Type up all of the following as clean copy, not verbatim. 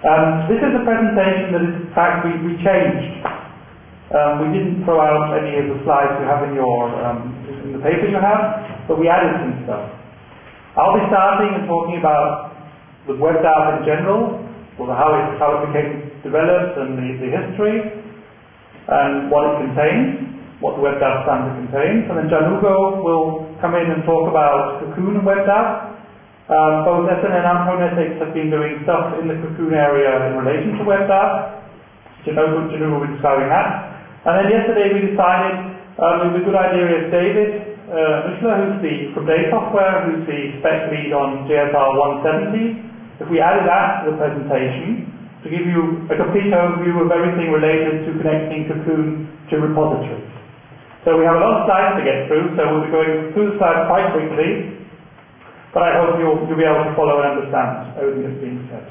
This is a presentation that is, in fact, we changed. We didn't throw out any of the slides you have in the paper you have, but we added some stuff. I'll be starting and talking about the WebDAV in general, or how it became developed and the history, and what it contains, what the WebDAV standard contains. And then Gianluca will come in and talk about Cocoon and WebDAV. Both SNN and Phonetics have been doing stuff in the Cocoon area in relation to WebDAV. Gianluca will be describing that. And then yesterday we decided it would be a good idea if David Mischler, from Day Software, who's the spec lead on JSR 170, if we added that to the presentation to give you a complete overview of everything related to connecting Cocoon to repositories. So we have a lot of slides to get through, so we'll be going through the slides quite quickly, but I hope you'll be able to follow and understand everything that's being said.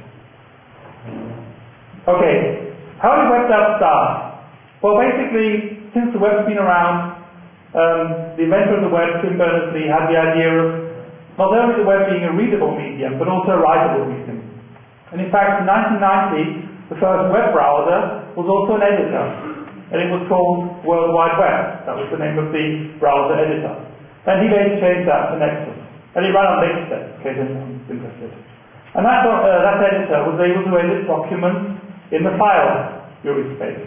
Okay, how did WebDAV start? Well, basically, since the web's been around, the inventor of the web, Tim Berners-Lee, had the idea of not only the web being a readable medium, but also a writable medium. And in fact, in 1990, the first web browser was also an editor, and it was called World Wide Web. That was the name of the browser editor. And he later changed that to Nexus. And it ran on Nextstep, in case anyone's interested. And that editor was able to edit documents in the file URI space.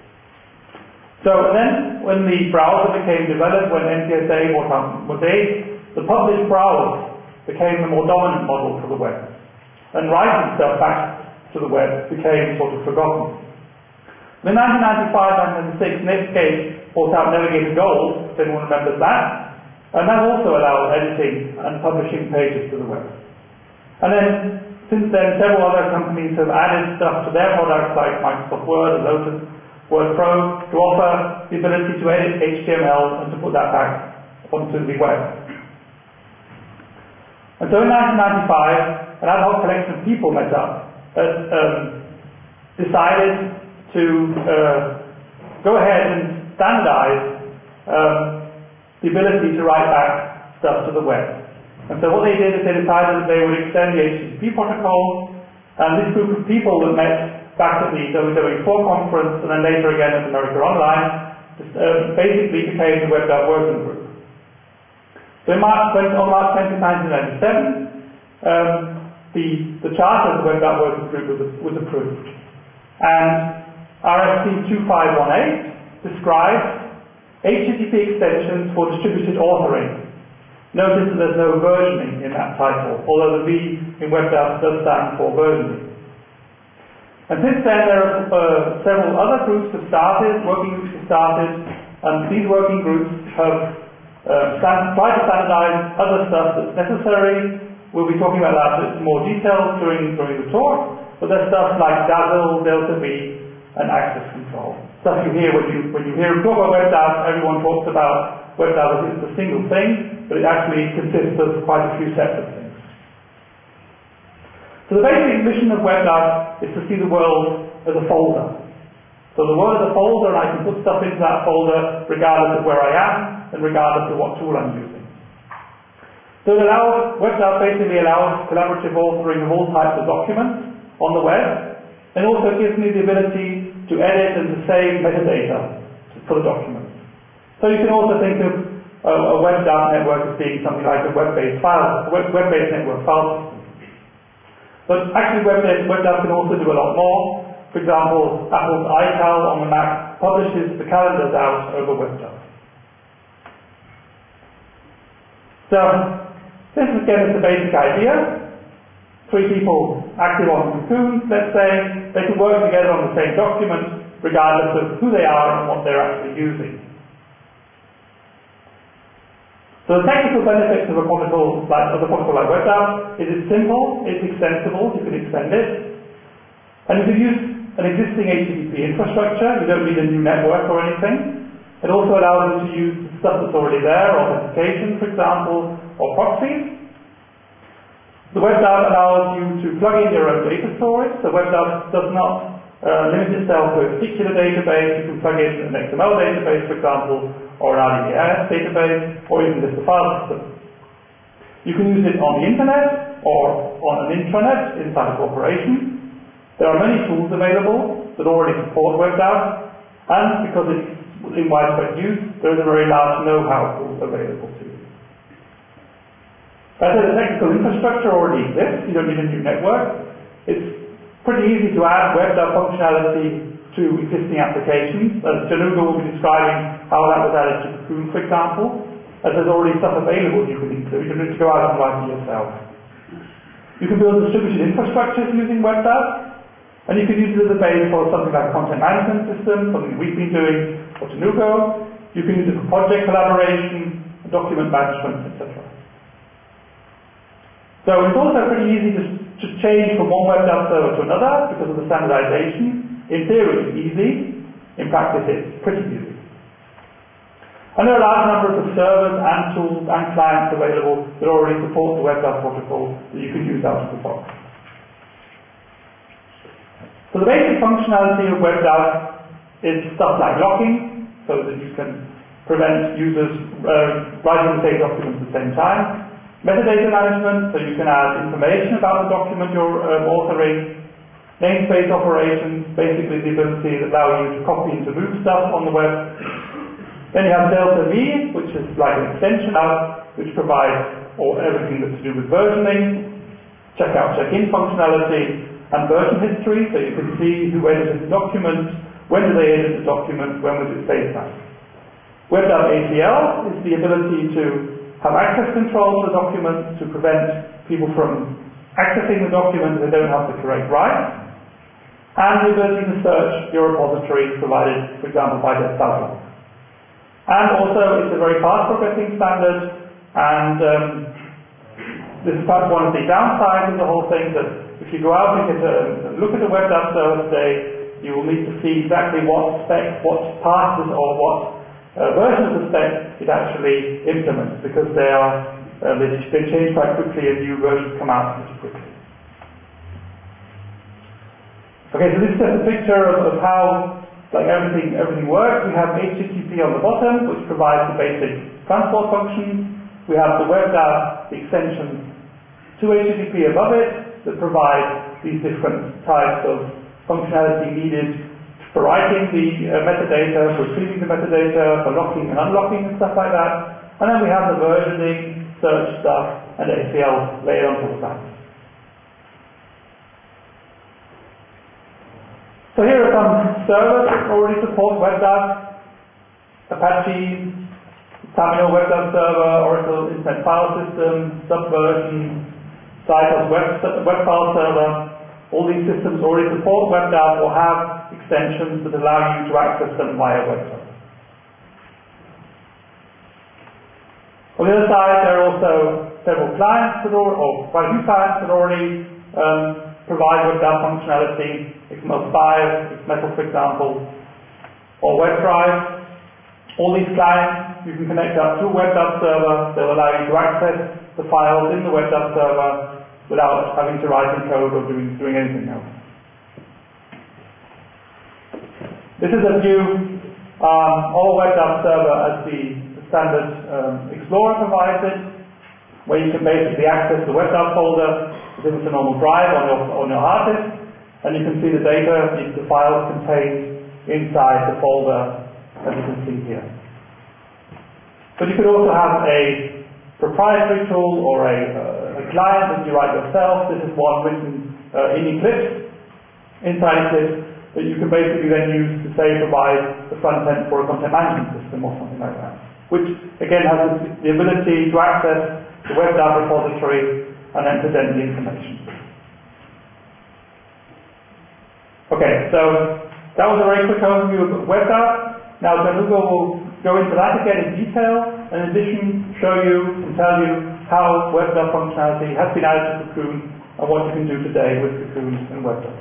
So then, when the browser became developed, when NTSA bought out Mosaic, the published browse became the more dominant model for the web. And writing stuff back to the web became sort of forgotten. In 1995-1996, Netscape bought out Navigator Gold, if anyone remembers that, and that also allowed editing and publishing pages to the web. And then, since then, several other companies have added stuff to their products, like Microsoft Word and Lotus WordPro, to offer the ability to edit HTML and to put that back onto the web. And so in 1995, an ad hoc collection of people met up that decided to go ahead and standardize the ability to write back stuff to the web. And so what they did is they decided that they would extend the HTTP protocol, and this group of people that met back at the WW4 conference and then later again at America Online basically became the WebDAV working group. So on March 20, 1997, the charter of the WebDAV working group was approved. And RFC 2518 describes HTTP extensions for distributed authoring. Notice that there's no versioning in that title, although the V in WebDAV does stand for versioning. And since then there are several other groups have started, working groups have started, and these working groups have tried to standardize other stuff that's necessary. We'll be talking about that in more detail during the talk, but there's stuff like Dazzle, Delta V, and access control. Stuff you hear when you hear them talk about WebDAV, everyone talks about WebDAV as it's a single thing, but it actually consists of quite a few separate things. So the basic mission of WebDAV is to see the world as a folder. So the world is a folder, and I can put stuff into that folder regardless of where I am and regardless of what tool I'm using. So WebDAV basically allows collaborative authoring of all types of documents on the web, and also gives me the ability to edit and to save metadata for the documents. So you can also think of a WebDAV network as being something like a web-based network file system. But actually WebDAV can also do a lot more. For example, Apple's iCal on the Mac publishes the calendars out over WebDAV. So this is again the basic idea. 3 people active on Cocoon, let's say, they can work together on the same document regardless of who they are and what they're actually using. So the technical benefits of a protocol like WebDAV is it's simple, it's extensible, you can extend it, and you can use an existing HTTP infrastructure, you don't need a new network or anything. It also allows you to use stuff that's already there, authentication, for example, or proxies. The WebDAV allows you to plug in your own data storage. So WebDAV does not limit itself to a particular database. You can plug in an XML database, for example, or an RDBMS database, or even just a file system. You can use it on the internet or on an intranet inside a corporation. There are many tools available that already support WebDAV, and because it's in widespread use, there is a very large know-how pool available to you. As I said, the technical infrastructure already exists. You don't need a new network. It's pretty easy to add WebDAV functionality to existing applications. As Gianluca will be describing how that was added to Cocoon, for example, as there's already stuff available you can include. You don't need to go out and write it yourself. You can build distributed infrastructures using WebDAV, and you can use it as a base for something like a content management system, something we've been doing for Tenugo. You can use it for project collaboration, document management, etc. So it's also pretty easy to change from one WebDAV server to another because of the standardization. In theory, it's easy. In practice, it's pretty easy. And there are large numbers of servers and tools and clients available that already support the WebDAV protocol that you can use out of the box. So the basic functionality of WebDAV is stuff like locking, so that you can prevent users writing the same document at the same time. Metadata management, so you can add information about the document you're authoring. Namespace operations, basically the ability that allow you to copy and to move stuff on the web. Then you have Delta V, which is like an extension which provides everything that's to do with versioning, checkout, check-in functionality, and version history, so you can see who edited the document, when did they edit the document, when was it saved at. WebDAV ACL is the ability to have access control to the document to prevent people from accessing the document if they don't have the correct rights, and the ability to search your repository provided, for example, by Desktop. And also, it's a very fast progressing standard, and this is perhaps one of the downsides of the whole thing, that if you go out and look at the WebDAV server today, you will need to see exactly what spec, what passes, or what version of the spec it actually implements, because they change quite quickly and new versions come out pretty quickly. Okay, so this is just a picture of how everything works. We have HTTP on the bottom, which provides the basic transport functions. We have the WebDAV extension to HTTP above it that provides these different types of functionality needed for writing the metadata, for retrieving the metadata, for locking and unlocking and stuff like that. And then we have the versioning, search stuff, and ACL layered on top of that. So here are some servers that already support WebDAV: Apache, Terminal WebDAV Server, Oracle Internet File System, Subversion, Cytos Web File Server. All these systems already support WebDAV or have extensions that allow you to access them via WebDAV. On the other side, there are also several clients or quite a few clients that already provide WebDAV functionality. XML5, XMetal, for example, or WebDrive. All these clients, you can connect up to a WebDAV server. They'll allow you to access the files in the WebDAV server without having to write in code or doing anything else. This is a view of a WebDAV server as the standard Explorer provides it, where you can basically access the WebDAV folder as if it's a normal drive on your hard disk, and you can see the data, the files contained inside the folder, as you can see here. But you could also have a proprietary tool or a client that you write yourself. This is one written in Eclipse, inside Eclipse, that you can basically then use to say provide the front end for a content management system or something like that, which again has the ability to access the WebDAV repository and then present the information. Okay, so that was a very quick overview of WebDAV. Now Gianluca will go into that again in detail, and in addition show you and tell you how WebDAV functionality has been added to Cocoon and what you can do today with Cocoon and WebDAV.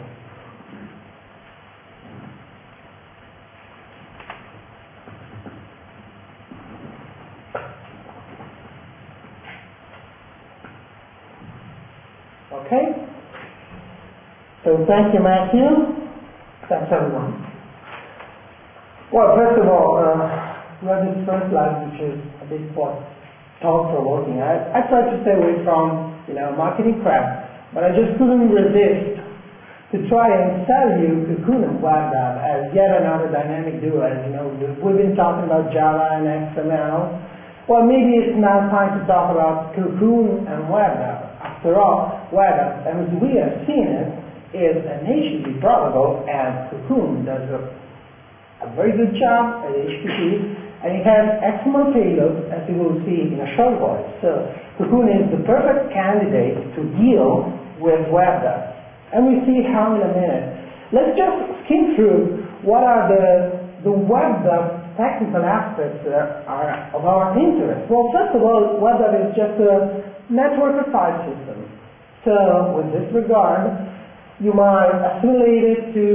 Okay. So thank you, Matthew. Thanks, everyone. Well, first of all, we have this first slide, which is a bit thought-provoking. I tried to stay away from, marketing crap, but I just couldn't resist to try and sell you Cocoon and WebDAV as yet another dynamic duo. As you know, we've been talking about Java and XML. Well, maybe it's now time to talk about Cocoon and WebDAV. After all, WebDAV, as we have seen it, is an HTTP protocol, and Cocoon does a very good job at HTTP, and it has XML payloads, as you will see in a short while. So Cocoon is the perfect candidate to deal with WebDAV. And we see how in a minute. Let's just skim through what are the WebDAV technical aspects that are of our interest. Well, first of all, WebDAV is just a network file system. So with this regard, you might assimilate it to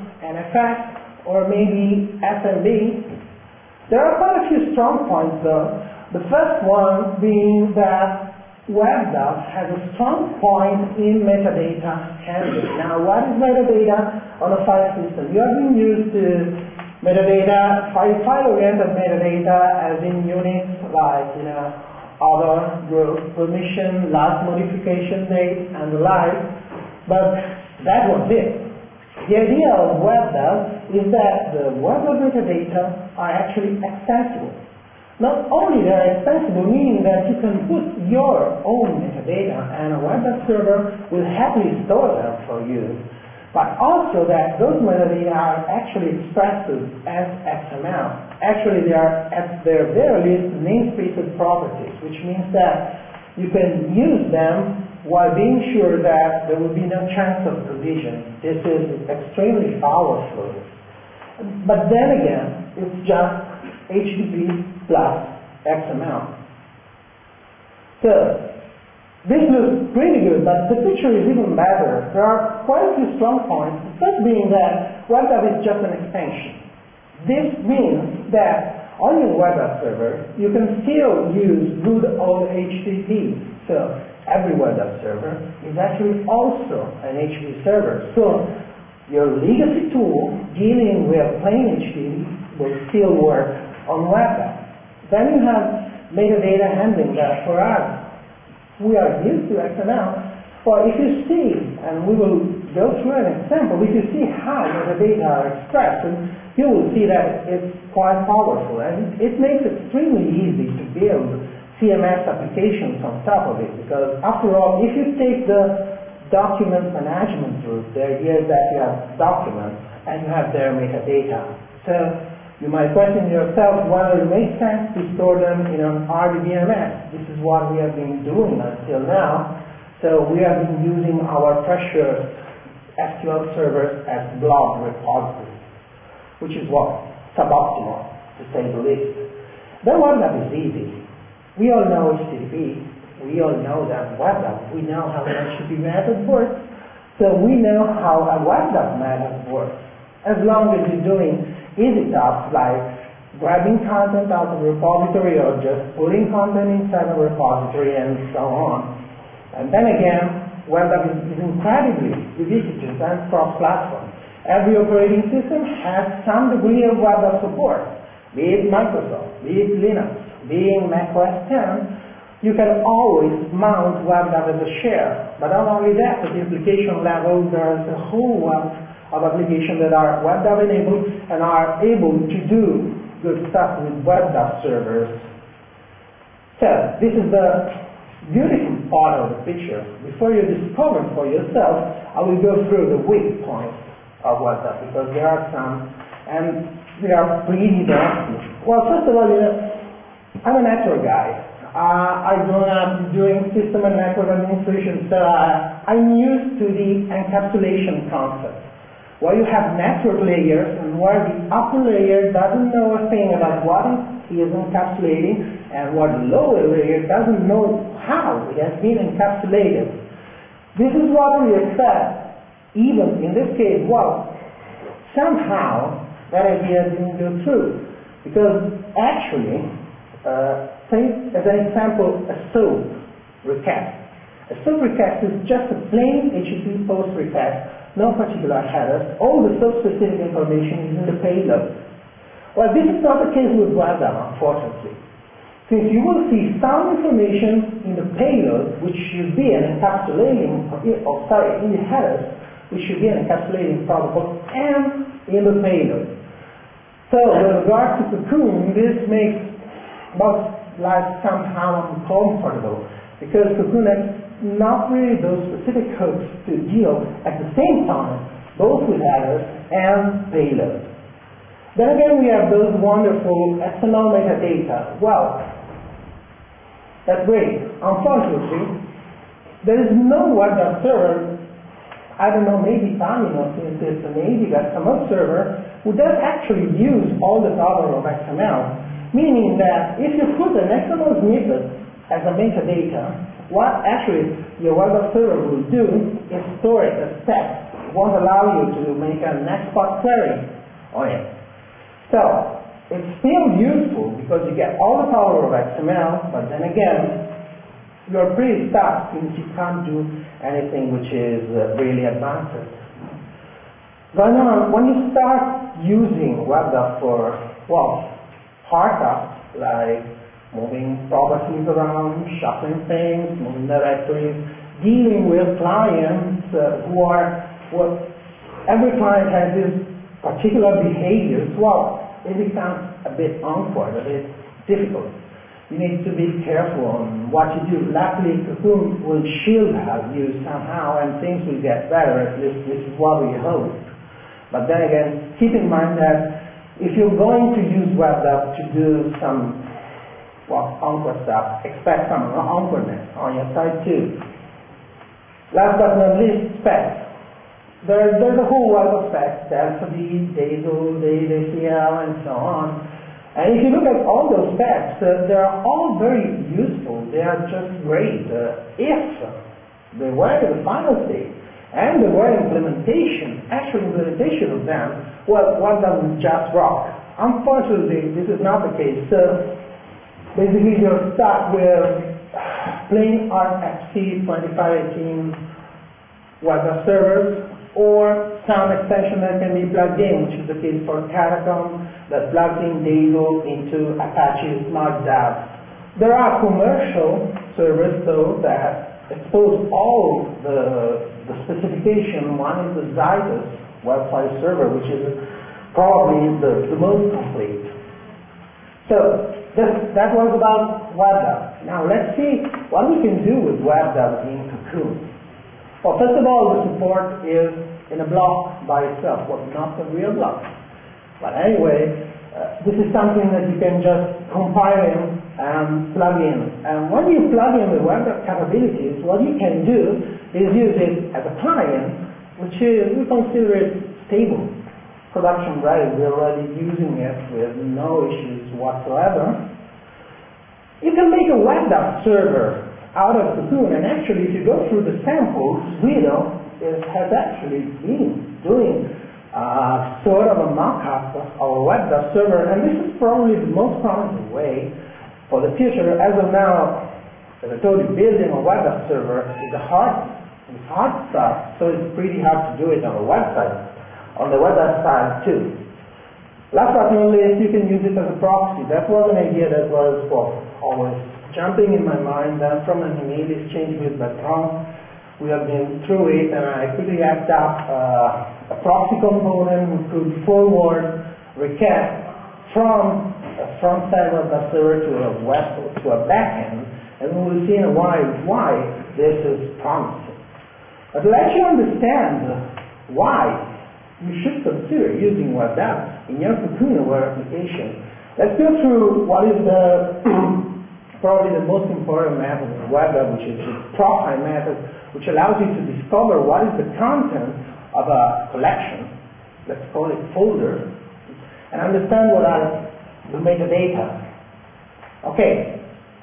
NFS or maybe SMB. There are quite a few strong points though. The first one being that WebDAV has a strong point in metadata handling. Now, what is metadata on a file system? You have been used to metadata, file-oriented metadata, as in units like, other, group, permission, last modification date, and the like. But that was it. The idea of WebDAV is that the WebDAV metadata are actually extensible. Not only they are extensible, meaning that you can put your own metadata and a WebDAV server will happily store them for you, but also that those metadata are actually expressed as XML. Actually, they are at their very least namespaced properties, which means that you can use them while being sure that there will be no chance of collision. This is extremely powerful. But then again, it's just HTTP plus XML. So, this looks pretty good, but the picture is even better. There are quite a few strong points. The first being that WebDAV is just an extension. This means that on your WebDAV server, you can still use good old HTTP. So, every WebDAV server is actually also an HTTP server. So, your legacy tool dealing with plain HTTP will still work on WebDAV. Then you have metadata handling that for us, we are used to XML. Well, if you see, and we will go through an example, if you see how metadata are expressed, you will see that it's quite powerful. And it makes it extremely easy to build CMS applications on top of it. Because after all, if you take the document management route, the idea is that you have documents and you have their metadata. So you might question yourself whether it makes sense to store them in an RDBMS. This is what we have been doing until now. So we have been using our precious SQL servers as blob repositories, which is what? Suboptimal, to say the least. Then WebDAV is easy. We all know HTTP. We all know that WebDAV. We know how an HTTP method works. So we know how a WebDAV method works. As long as you're doing easy tasks like grabbing content out of a repository or just putting content inside a repository and so on. And then again, WebDAV is incredibly ubiquitous and cross-platform. Every operating system has some degree of WebDAV support, be it Microsoft, be it Linux, be it Mac OS X. You can always mount WebDAV as a share. But not only that, at the application level, there's a whole wealth of applications that are WebDAV enabled and are able to do good stuff with WebDAV servers. So, this is the beautiful part of the picture. Before you discover for yourself, I will go through the weak points of WebDAV, because there are some, and they are pretty nasty. Well, first of all, I'm a network guy. I grew up doing system and network administration, so I'm used to the encapsulation concept, where you have network layers and where the upper layer doesn't know a thing about what it is encapsulating, and where the lower layer doesn't know how it has been encapsulated. This is what we expect, even in this case. Well, somehow that idea didn't go through, because actually, take as an example a SOAP request. A SOAP request is just a plain HTTP post request, no particular headers. All the SOAP-specific information is in the payload. Well, this is not the case with WebDAV, unfortunately. Since you will see some information in the payload, which should be an encapsulating, in the headers, which again encapsulated in protocol and in the payload. So with regard to Cocoon, this makes most life somehow uncomfortable, because Cocoon has not really those specific hooks to deal at the same time both with headers and payload. Then again, we have those wonderful XML metadata. Well, that's great. Unfortunately, there is no web server, I don't know, maybe Tamino, since it's an AWS XML server, who does actually use all the power of XML, meaning that if you put an XML snippet as a metadata, what actually your web server will do is store it as text. It won't allow you to make an export query on it. So, it's still useful because you get all the power of XML, but then again, you're pretty stuck since you can't do anything which is really advanced. But when you start using WebDAV for, well, hard tasks like moving properties around, shuffling things, moving directories, dealing with clients every client has this particular behaviors, well, it becomes a bit awkward, a bit difficult. You need to be careful on what you do. Luckily, Cocoon will shield you somehow, and things will get better. At least this is what we hope. But then again, keep in mind that if you're going to use WebDAV to do some, well, awkward stuff, expect some awkwardness on your side too. Last but not least, specs. There's a whole lot of specs, Delta V, DASL, DACL, and so on. And if you look at all those specs, they're all very useful. They are just great. If they were in the final state, and there were actual implementation of them, well, one of them just rock. Unfortunately, this is not the case. So basically, you're stuck with plain RFC 2518 WebDAV servers, or some extension that can be plugged in, which is the case for Catacomb, that plugs in DASL into Apache Smart DAV. There are commercial servers, though, that expose all the specification. One is the Zytus web file server, which is probably the most complete. So that was about WebDAV. Now let's see what we can do with WebDAV in Cocoon. Well, first of all, the support is in a block by itself, well, not a real block. But anyway, this is something that you can just compile in and plug in. And when you plug in the WebDAV capabilities, what you can do is use it as a client, which is, we consider it stable, production ready. We're already using it with no issues whatsoever. You can make a WebDAV server out of Cocoon, and actually, if you go through the samples, Guido has actually been doing sort of a mock-up of a WebDAV server, and this is probably the most promising way for the future. As of now, as I told you, building a WebDAV server is hard stuff, so it's pretty hard to do it on a website, on the WebDAV side too. Last but not least, you can use it as a proxy. That was an idea that was, well, always jumping in my mind. Then from an email exchange with Bertrand, we have been through it, and I quickly added up a proxy component which could forward request from a front-side WebDAV server to a backend, and we will see in a while why this is promising. But to let you understand why you should consider using WebDAV in your Cocoon Aware application, let's go through what is probably the most important method of WebDAV, which is the profile method, which allows you to discover what is the content of a collection, let's call it folder, and understand what are the metadata. Okay.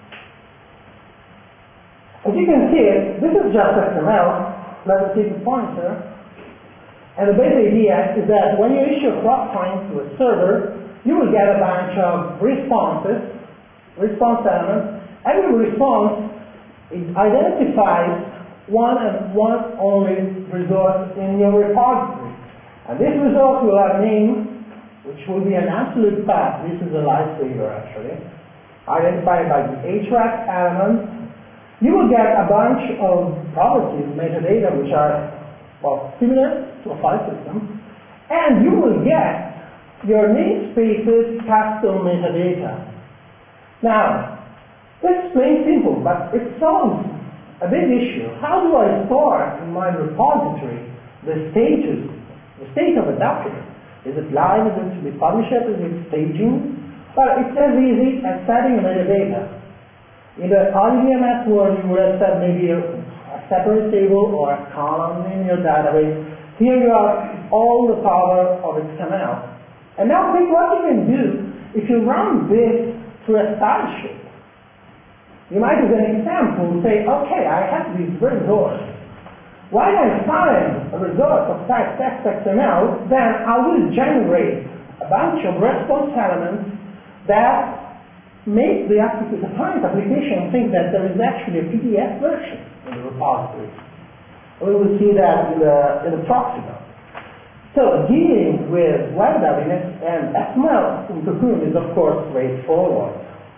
As you can see, this is just XML. Let's take the pointer. And the basic idea is that when you issue a proc find to a server, you will get a bunch of response elements. Every response identifies one and one only resource in your repository. And this resource will have a name, which will be an absolute path. This is a lifesaver, actually. Identified by the href element. You will get a bunch of properties, metadata, which are well, similar to a file system, and you will get your namespace's custom metadata. Now, this is plain simple, but it solves a big issue. How do I store in my repository the state of a document? Is it live? Is it to be published? Is it staging? Well, it's as easy as setting a metadata. In the RDBMS world, you would have set maybe a separate table or a column in your database. Here you have all the power of XML. And now think what you can do if you run this through a style sheet. You might, as an example, say, okay, I have this resource. When I find a resource of type text XML, then I will generate a bunch of response elements that make the client application think that there is actually a PDF version in the repository. We will see that in the proxy note. So dealing with web dev and XML in Cocoon is, of course, straightforward.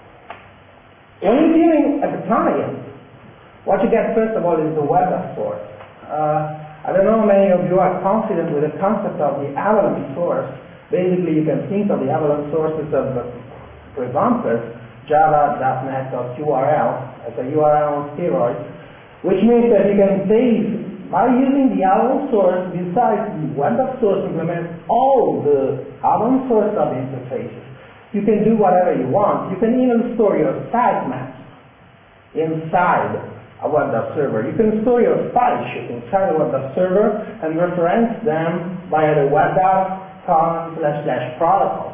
When you're dealing at the client, what you get first of all is the web app source. I don't know how many of you are confident with the concept of the avalanche source. Basically, you can think of the avalanche sources of, for example, java.net.url as a URL on steroids, which means that you can save, by using the avalanche source, besides the web app source implements all the avalanche source sub-interfaces. You can do whatever you want. You can even store your sitemaps inside a web app server. You can store your file sheet inside a web app server and reference them via the web app //protocol.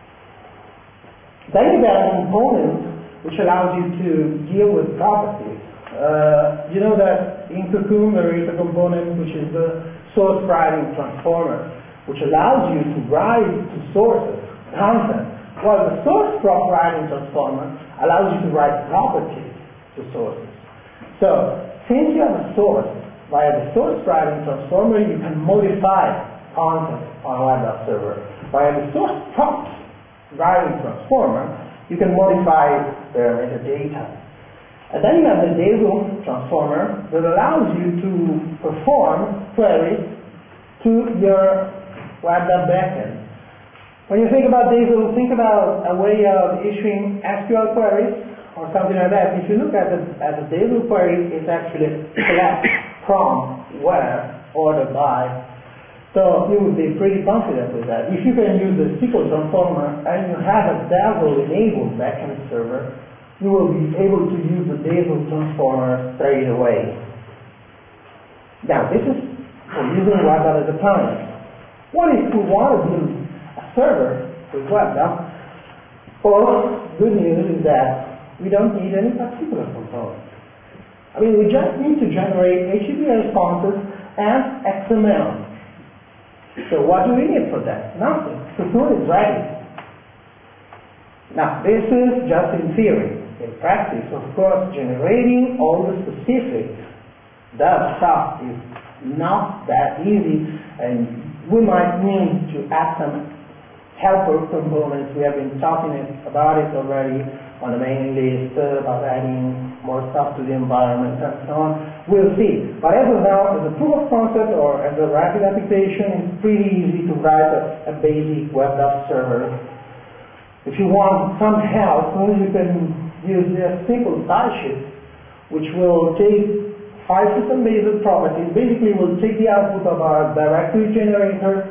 Then you get a component which allows you to deal with properties. You know that in Cocoon there is a component which is the source writing transformer, which allows you to write to sources content, while the source prop writing transformer allows you to write properties to sources. So, since you have a source, via the source writing transformer, you can modify content on a web app server. Via the source props writing transformer, you can modify their metadata. And then you have the DASL transformer that allows you to perform queries to your web app backend. When you think about DASL, think about a way of issuing SQL queries or something like that. If you look at the DASL query, it's actually select from, where, order by. So you would be pretty confident with that. If you can use the SQL transformer and you have a DASL-enabled backend server, you will be able to use the DASL transformer straight away. Now, this is for using web app as a client. What if we want to build server with web app? Well, good news is that we don't need any particular component. I mean, we just need to generate HTTP responses and XML. So what do we need for that? Nothing. Cocoon is ready. Now, this is just in theory. In practice, of course, generating all the specific dev stuff is not that easy, and we might need to add some helper components. We have been talking about it already on the mailing list, about adding more stuff to the environment and so on. We'll see. But as of now, as a proof of concept or as a rapid application, it's pretty easy to write a basic web app server. If you want some help, you can use a simple style sheet, which will take file system-based properties. Basically, we'll take the output of our directory generator,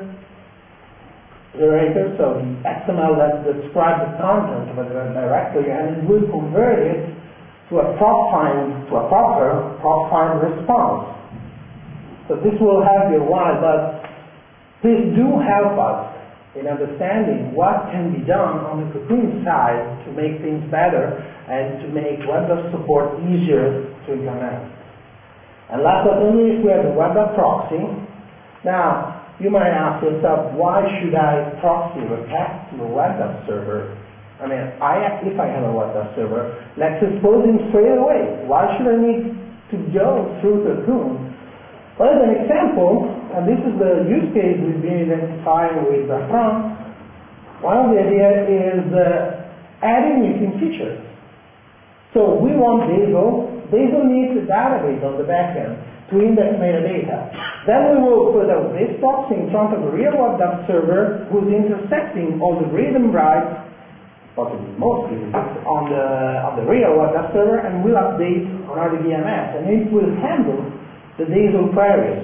so the XML that describes the content of a directory, and it will convert it to a proper prop find response. So this will help you a while, but please do help us in understanding what can be done on the Cocoon side to make things better and to make web app support easier to implement. And last but not least, we have the web app proxy. Now, you might ask yourself, why should I proxy request to a web app server? I mean, if I have a web app server, let's expose him straight away. Why should I need to go through Cocoon? Well, as an example, and this is the use case we've been identifying with Bertrand, one of the ideas is adding missing features. So we want DASL. DASL needs a database on the back end. to index metadata. Then we will put a base proxy in front of a real web server who's intersecting all the read and write, possibly mostly on the real web server, and will update on RDBMS, and it will handle the DASL queries.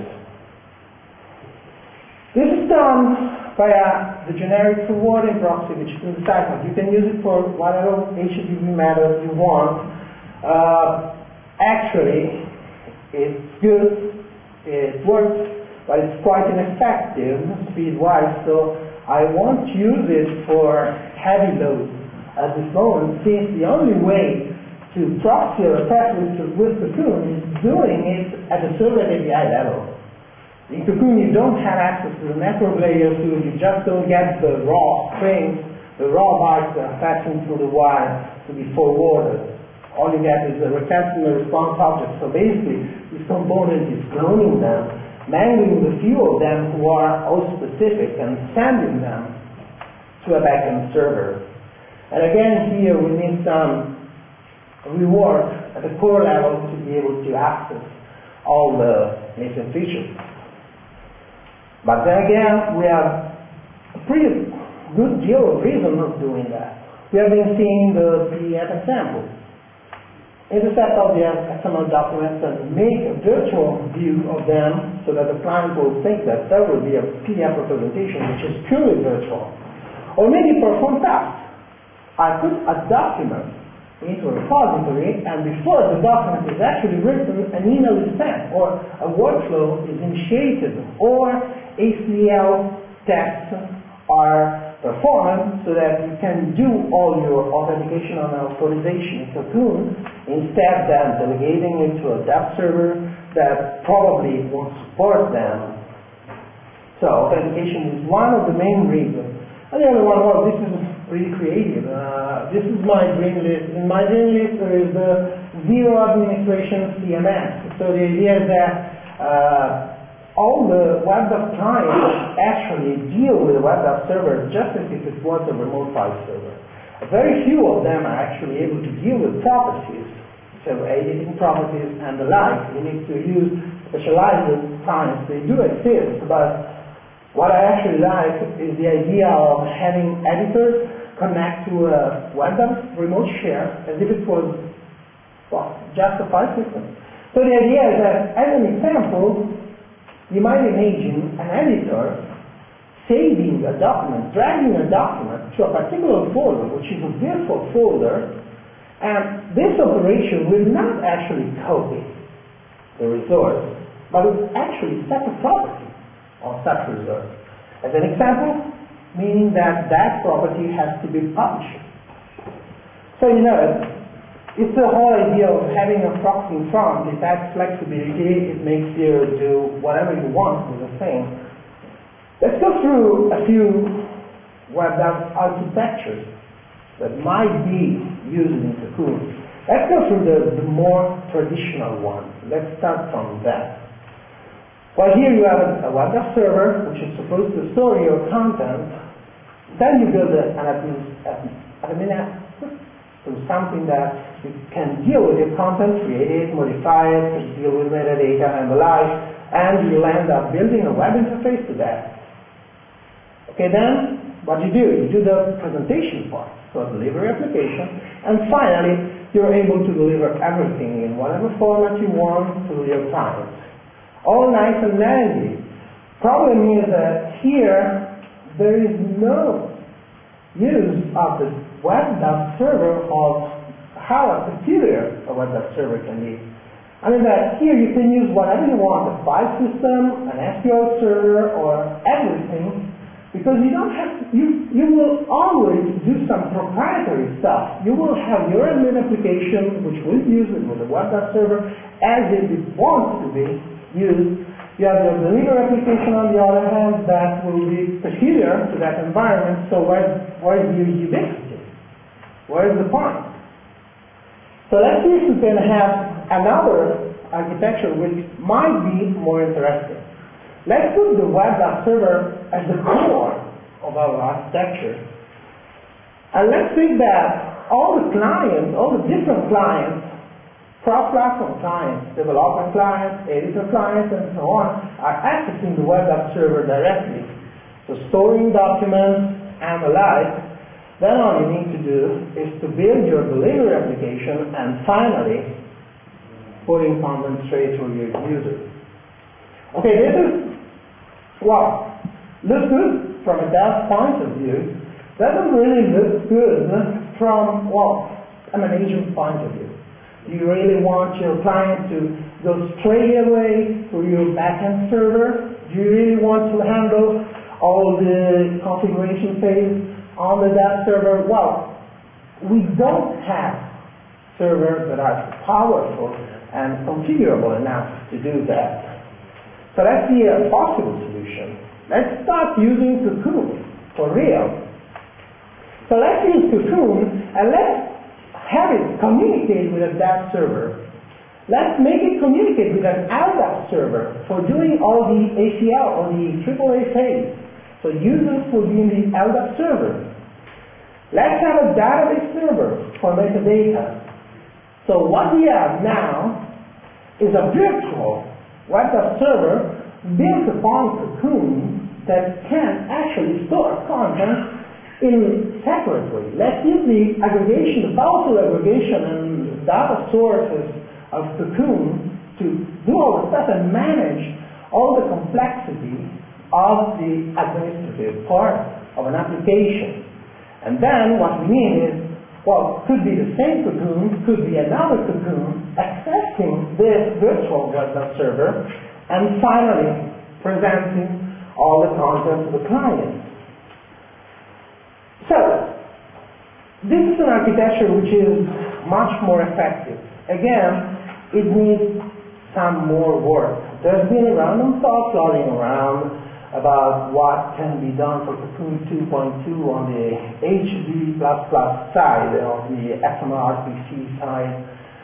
This is done via the generic forwarding proxy, which is in the sidebar. You can use it for whatever HTTP method you want. Actually, it's good, it works, but it's quite ineffective speed-wise, so I won't use it for heavy loads at this moment, since the only way to proxy or attach with Cocoon is doing it at the server API level. In Cocoon, you don't have access to the network layer, so you just don't get the raw strings, the raw bytes that are passing through the wire to be forwarded. All you get is a request and a response object. So basically, this component is cloning them, mangling the few of them who are all specific, and sending them to a backend server. And again, here we need some reward at the core level to be able to access all the missing features. But then again, we have a pretty good deal of reason of doing that. We have been seeing the PDF example. Intersect all the XML documents and make a virtual view of them so that the client will think that there will be a PDF representation which is purely virtual. Or maybe perform tasks. I put a document into a repository, and before the document is actually written, an email is sent, or a workflow is initiated, or ACL tests are performed so that you can do all your authentication and authorization in Cocoon, instead than delegating it to a dev server that probably won't support them. So authentication is one of the main reasons. And the other one, well, this is really creative. This is my dream list. In my dream list there is the zero administration CMS. So the idea is that all the web app clients actually deal with the web app server just as if it was a remote file server. Very few of them are actually able to deal with properties, so editing properties and the like. You need to use specialized clients. They do exist, but what I actually like is the idea of having editors connect to a web app remote share as if it was, well, just a file system. So the idea is that, as an example, you might imagine an editor saving a document, dragging a document to a particular folder, which is a virtual folder, and this operation will not actually copy the resource, but will actually set a property on such resource. As an example, meaning that that property has to be published. So you know, it's the whole idea of having a proxy in front. It adds flexibility. It makes you do whatever you want with the thing. Let's go through a few web app architectures that might be used in Cocoon. Let's go through the more traditional ones. Let's start from that. Well, here you have a web app server, which is supposed to store your content. Then you build an admin app, so something that you can deal with your content, create it, modify it, deal with metadata and the like, and you'll end up building a web interface to that. Okay, then what you do the presentation part, so a delivery application, and finally you're able to deliver everything in whatever format you want to your clients. All nice and dandy. Problem is that here there is no use of the web app server of how a superior a web app server can be. I mean that here you can use whatever you want, a file system, an SQL server, or everything, because you don't have to, you will always do some proprietary stuff. You will have your admin application, which will use it with the web app server as if it wants to be used. You have your delivery application on the other hand that will be peculiar to that environment, so where's the ubiquity? Where is the point? So let's see if we can have another architecture which might be more interesting. Let's put the web app server as the core of our architecture. And let's think that all the clients, all the different clients, cross-platform clients, development clients, editor clients, and so on, are accessing the web app server directly. So storing documents and the like, then all you need to do is to build your delivery application and finally putting content straight to your users. Okay, this is, well, looks good from a dev point of view, doesn't really look good from, well, a management point of view. Do you really want your client to go straight away to your backend server? Do you really want to handle all the configuration phase on the dev server? Well, we don't have servers that are powerful and configurable enough to do that. So let's see a possible solution. Let's start using Cocoon for real. So let's use Cocoon and let's have it communicate with a dev server. Let's make it communicate with an LDAP server for doing all the ACL or the AAA phase. So users will be in the LDAP server. Let's have a database server for metadata. So what we have now is a virtual web app server built upon Cocoon that can actually store content in separate way. Let's use the aggregation, the powerful aggregation and data sources of Cocoon to do all the stuff and manage all the complexity of the administrative part of an application. And then what we need is, well, could be the same Cocoon, could be another Cocoon, accessing this virtual web server, and finally presenting all the content to the client. So, this is an architecture which is much more effective. Again, it needs some more work. There's been random thoughts floating around about what can be done for Cocoon 2.2 on the HV++ side, on the XML-RPC side,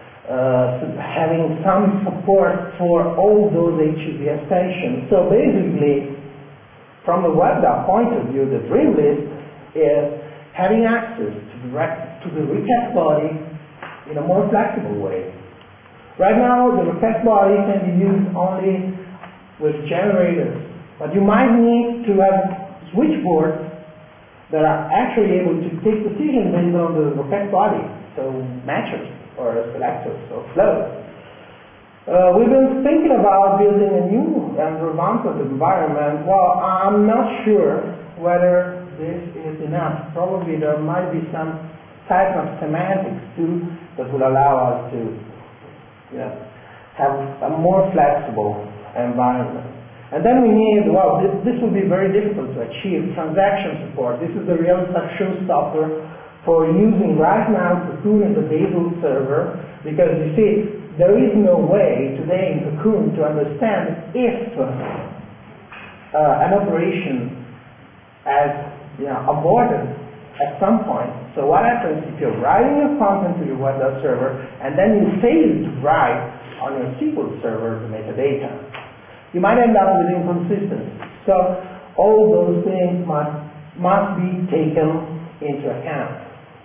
having some support for all those HV extensions. So basically, from the web app point of view, the dream list is having access to the request body in a more flexible way. Right now, the request body can be used only with generators, but you might need to have switchboards that are actually able to take decisions based on the request body, so matchers or selectors or flows. We've been thinking about building a new and revamped environment. Well, I'm not sure whether this is enough. Probably there might be some type of semantics too that will allow us to have a more flexible environment. And then we need, well, this will be very difficult to achieve, transaction support. This is the real showstopper for using right now Cocoon as a basal server, because you see, there is no way today in Cocoon to understand if an operation has aborted at some point. So what happens if you're writing your content to your web server and then you fail to write on your SQL server the metadata? You might end up with inconsistency. So all those things must be taken into account.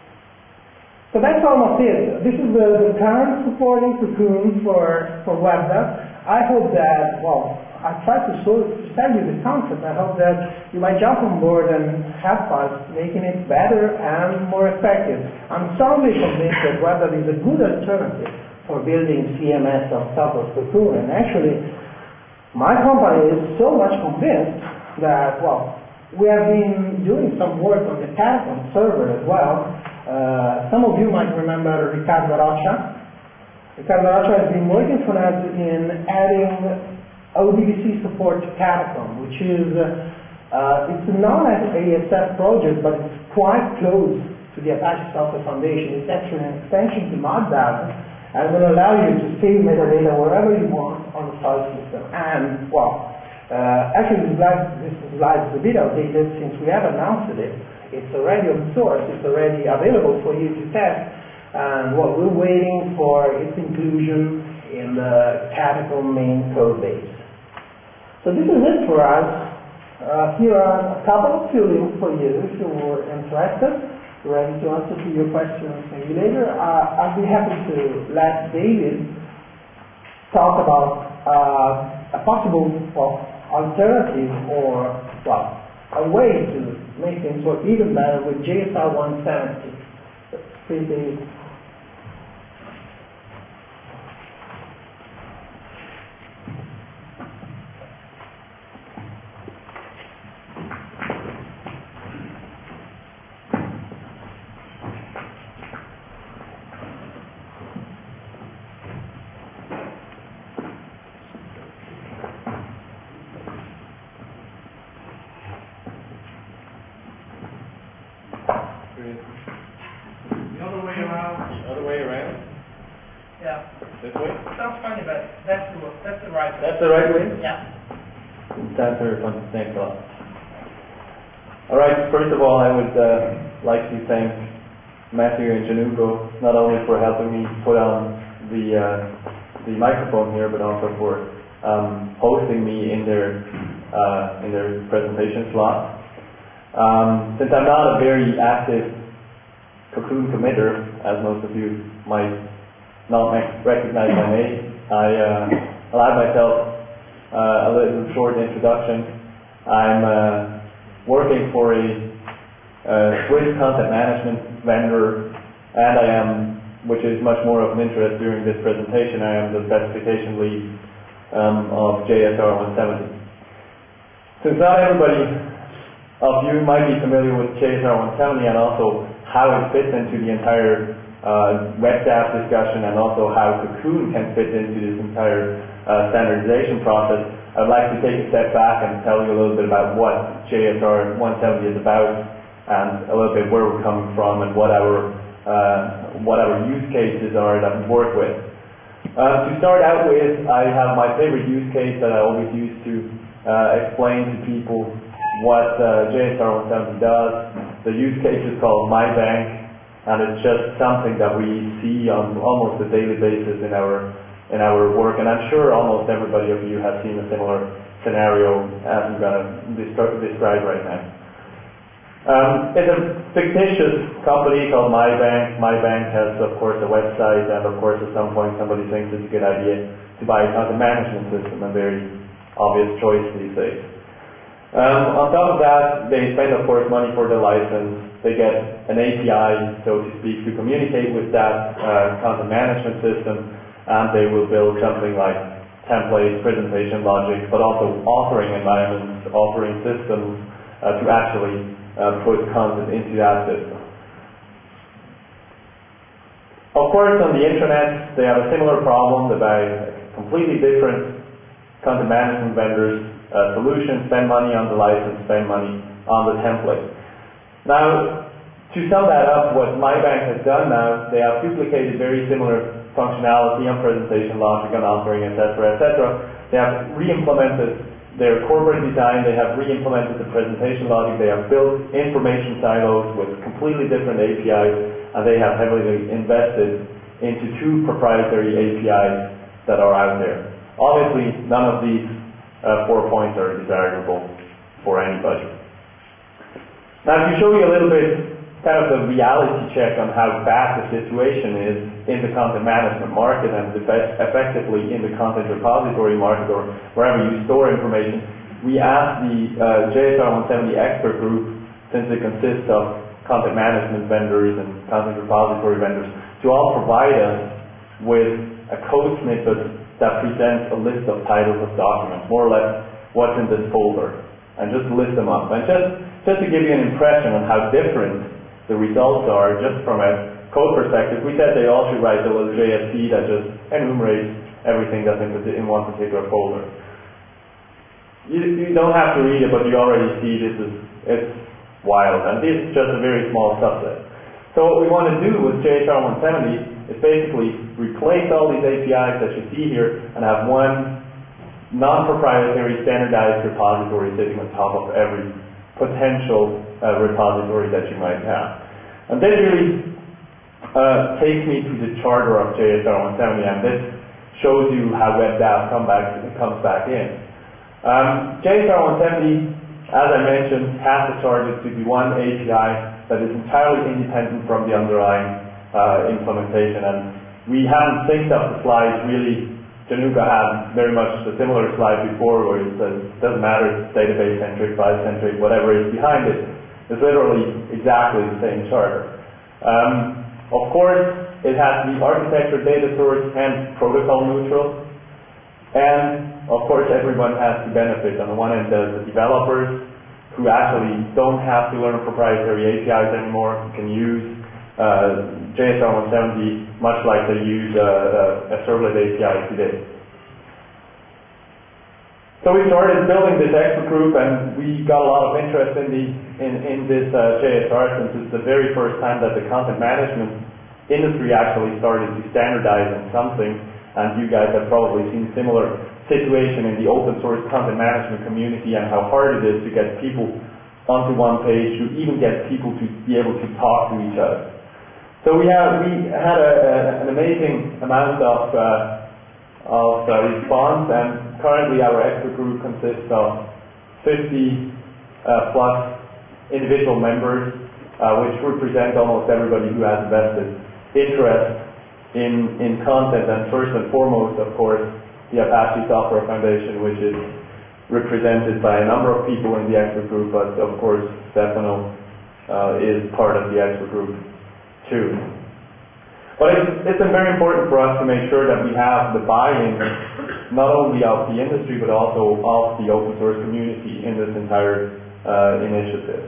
So that's almost it. This is the current supporting Cocoon for web dev. I hope that, well, I tried to tell you the concept. I hope that you might jump on board and help us making it better and more effective. I'm strongly convinced that web dev is a good alternative for building CMS on top of Cocoon. And actually, my company is so much convinced that, well, we have been doing some work on the Catacomb server as well. Some of you might remember Riccardo Rocha. Riccardo Rocha has been working for us in adding ODBC support to Catacomb, which is, it's not an ASF project, but it's quite close to the Apache Software Foundation. It's actually an extension to Modbus, and will allow you to save metadata wherever you want on the file system. And, well, actually this slide is a bit outdated since we have announced it. It's already open source, it's already available for you to test, and well, we're waiting for its inclusion in the Catacomb main code base. So this is it for us. Here are a couple of few links for you if you were interested. ready to answer to your questions maybe later. I'll be happy to let David talk about a possible alternative or, well, a way to make things work even better with JSR 170. Please, David. Other way around? Yeah. This way? Sounds funny, but that's the right way. That's the right way? Yeah. Sounds very fun. Thanks a lot. Alright, first of all, I would like to thank Matthew and Janugo not only for helping me put on the microphone here, but also for hosting me in their presentation slot. Since I'm not a very active Cocoon committer, as most of you might not recognize my name, I allowed myself a little short introduction. I'm working for a Swiss content management vendor, and I am, which is much more of an interest during this presentation, I am the specification lead of JSR 170. Since not everybody of you might be familiar with JSR 170 and also how it fits into the entire WebDAV discussion and also how Cocoon can fit into this entire standardization process, I'd like to take a step back and tell you a little bit about what JSR 170 is about and a little bit where we're coming from and what our use cases are that we work with. To start out with, I have my favorite use case that I always use to explain to people what JSR 170 does. The use case is called MyBank, and it's just something that we see on almost a daily basis in our work, and I'm sure almost everybody of you has seen a similar scenario as I'm going to describe right now. It's a fictitious company called MyBank. MyBank has, of course, a website, and of course at some point somebody thinks it's a good idea to buy a content management system, a very obvious choice these days. On top of that, they spend, of course, money for the license. They get an API, so to speak, to communicate with that content management system, and they will build something like templates, presentation logic, but also authoring environments, authoring systems to actually put content into that system. Of course, on the internet, they have a similar problem. They buy completely different content management vendors solutions, spend money on the license, spend money on the template. Now, to sum that up, what MyBank has done now, they have duplicated very similar functionality on presentation logic, on authoring, etc., etc. They have re-implemented their corporate design, they have re-implemented the presentation logic, they have built information silos with completely different APIs, and they have heavily invested into two proprietary APIs that are out there. Obviously, none of these 4 points are desirable for anybody. Now, to show you a little bit kind of the reality check on how bad the situation is in the content management market and effectively in the content repository market or wherever you store information, we asked the JSR 170 expert group, since it consists of content management vendors and content repository vendors, to all provide us with a code snippet that presents a list of titles of documents, more or less what's in this folder, and just list them up. And just to give you an impression on how different the results are, just from a code perspective, we said they all should write a little JSP that just enumerates everything that's in one particular folder. You don't have to read it, but you already see it's wild, and this is just a very small subset. So what we want to do with JSR 170 is basically replace all these APIs that you see here and have one non-proprietary standardized repository sitting on top of every potential repository that you might have. And this really takes me to the charter of JSR 170, and this shows you how WebDAV comes back in. JSR 170 as I mentioned, has the target to be one API that is entirely independent from the underlying implementation. And we haven't synced up the slides really. Januga had very much a similar slide before where it says it doesn't matter if it's database-centric, file-centric, whatever is behind it. It's literally exactly the same charter. Of course, it has to be architecture, data source, and protocol neutral. And of course, everyone has to benefit. On the one end, there's the developers who actually don't have to learn proprietary APIs anymore, who can use JSR 170 much like they use a servlet API today. So we started building this expert group, and we got a lot of interest in this JSR since it's the very first time that the content management industry actually started to standardize on something. And you guys have probably seen a similar situation in the open source content management community and how hard it is to get people onto one page, to even get people to be able to talk to each other. So we had an amazing amount of response, and currently our expert group consists of 50 plus individual members, which represent almost everybody who has a vested interest in content, and first and foremost, of course, the Apache Software Foundation, which is represented by a number of people in the expert group, but of course Stefano is part of the expert group too. But it's very important for us to make sure that we have the buy-in not only of the industry but also of the open source community in this entire initiative.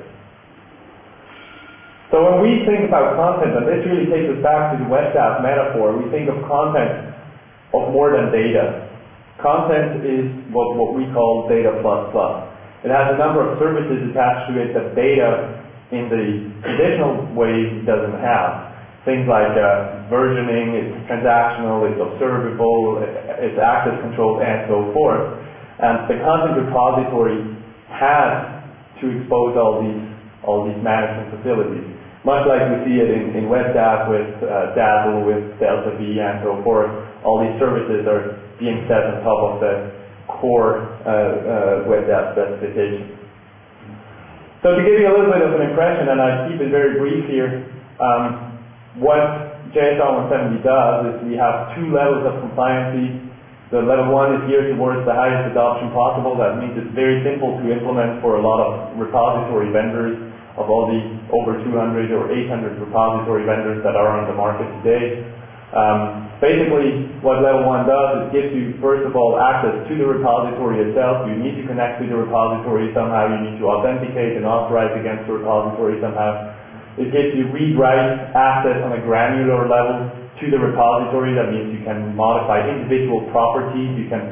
So when we think about content, and this really takes us back to the WebDAV metaphor, we think of content of more than data. Content is what we call data plus plus. It has a number of services attached to it that data in the traditional way doesn't have. Things like versioning, it's transactional, it's observable, it's access controlled, and so forth. And the content repository has to expose all these management facilities. Much like we see it in WebDAV with Dazzle, with Delta V, and so forth. All these services are being set on top of the core WebDAV specification. So to give you a little bit of an impression, and I keep it very brief here, what JSR 170 does is we have two levels of compliancy. The level 1 is geared towards the highest adoption possible. That means it's very simple to implement for a lot of repository vendors, of all the over 200 or 800 repository vendors that are on the market today. Basically, what level 1 does is gives you, first of all, access to the repository itself. You need to connect to the repository somehow. You need to authenticate and authorize against the repository somehow. It gives you read-write access on a granular level to the repository. That means you can modify individual properties. You can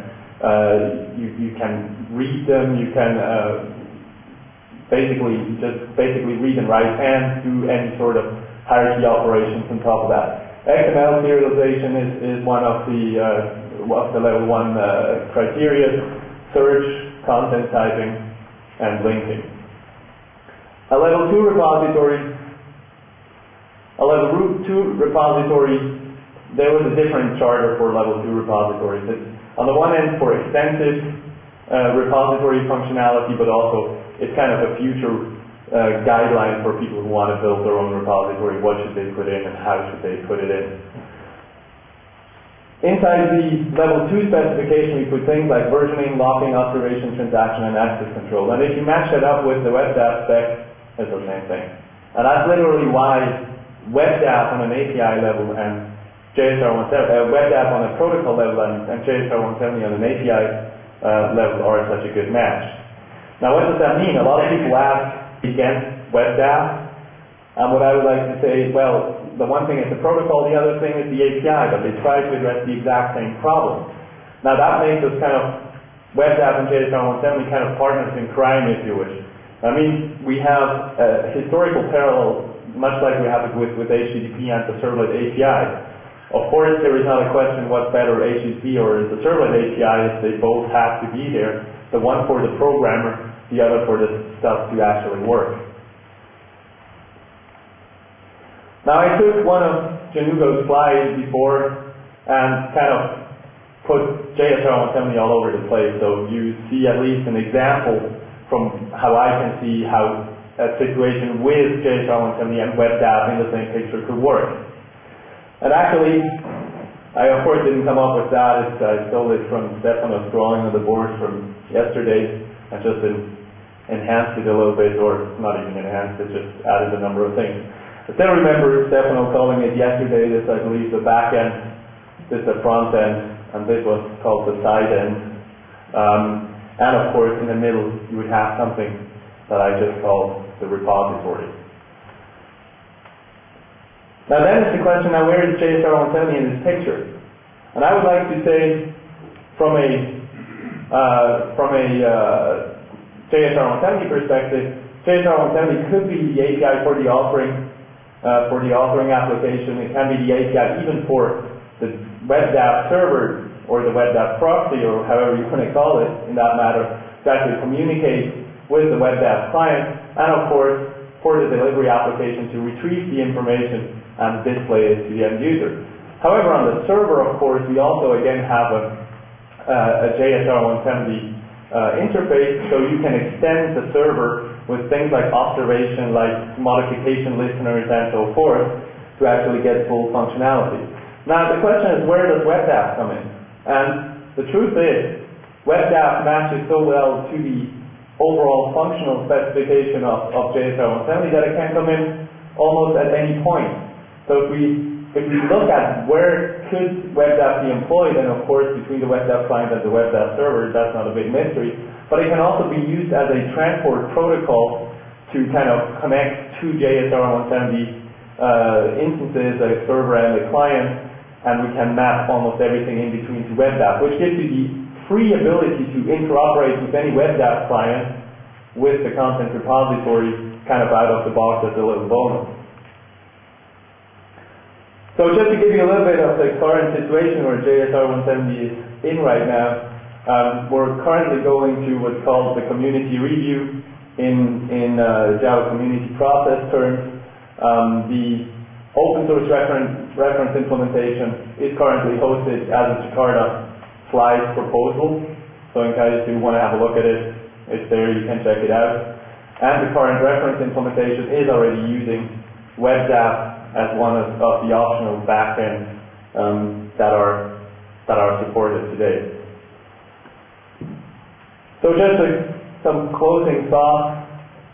read them. You can basically read and write and do any sort of hierarchy operations on top of that. XML serialization is one of the level 1 criteria: search, content typing, and linking. A level 2 repository, there was a different charter for level 2 repositories. It's on the one end for extensive repository functionality, but also it's kind of a future guideline for people who want to build their own repository. What should they put in and how should they put it in? Inside the level 2 specification, we put things like versioning, locking, observation, transaction, and access control. And if you match that up with the WebDAV spec, it's the same thing. And that's literally why WebDAV on an API level and WebDAV on a protocol level and JSR 170 on an API level are such a good match. Now, what does that mean? A lot of people ask against WebDAV, and what I would like to say is, well, the one thing is the protocol, the other thing is the API, but they try to address the exact same problem. Now, that makes us kind of, WebDAV and JSR 170 kind of partners in crime, if you wish. I mean, we have a historical parallel, much like we have it with HTTP and the servlet API. Of course, there is not a question what's better, HTTP or the servlet API. They both have to be there. The one for the programmer, the other for the stuff to actually work. Now, I took one of Janugo's slides before and kind of put JSR 170 all over the place, so you see at least an example from how I can see how a situation with JSR 170 and WebDAV in the same picture could work. And actually, I of course didn't come up with that. I stole it from Stefano's drawing on the board from yesterday and just enhanced it a little bit, or not even enhanced it, just added a number of things. I still remember Stefano calling it yesterday, this I believe the back end, this the front end, and this was called the side end. And of course in the middle you would have something that I just called the repository. Now then is the question, now where is JSR 170 in this picture? And I would like to say from a JSR 170 perspective, JSR 170 could be the API for the authoring application. It can be the API even for the WebDAV server or the WebDAV proxy, or however you want to call it in that matter, to actually communicate with the WebDAV client, and of course for the delivery application to retrieve the information and display it to the end user. However, on the server, of course, we also again have a JSR 170 interface, so you can extend the server with things like observation, like modification listeners and so forth, to actually get full functionality. Now the question is, where does WebDAV come in? And the truth is, WebDAV matches so well to the overall functional specification of JSR 170 that it can come in almost at any point. So if we look at where could WebDAV be employed, then of course between the WebDAV client and the WebDAV server, that's not a big mystery, but it can also be used as a transport protocol to kind of connect two JSR 170 instances, a server and a client, and we can map almost everything in between to WebDAV, which gives you the free ability to interoperate with any WebDAV client with the content repository kind of out of the box as a little bonus. So just to give you a little bit of the current situation where JSR 170 is in right now, we're currently going to what's called the community review in Java community process terms. The open source reference implementation is currently hosted as a Jakarta slides proposal. So in case you want to have a look at it, it's there, you can check it out. And the current reference implementation is already using WebDAV as one of the optional backends that are supported today. So just some closing thoughts.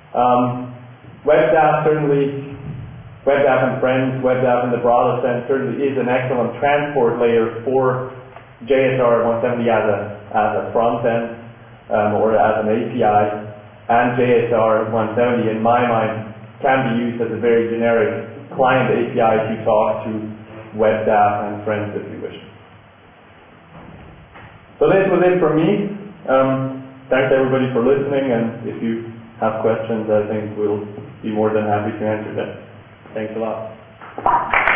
WebDAV certainly, WebDAV and friends, WebDAV in the broader sense certainly is an excellent transport layer for JSR 170 as a front end or as an API, and JSR 170 in my mind can be used as a very generic client API to talk to WebDAV and friends if you wish. So this was it from me. Thanks everybody for listening, and if you have questions, I think we'll be more than happy to answer them. Thanks a lot.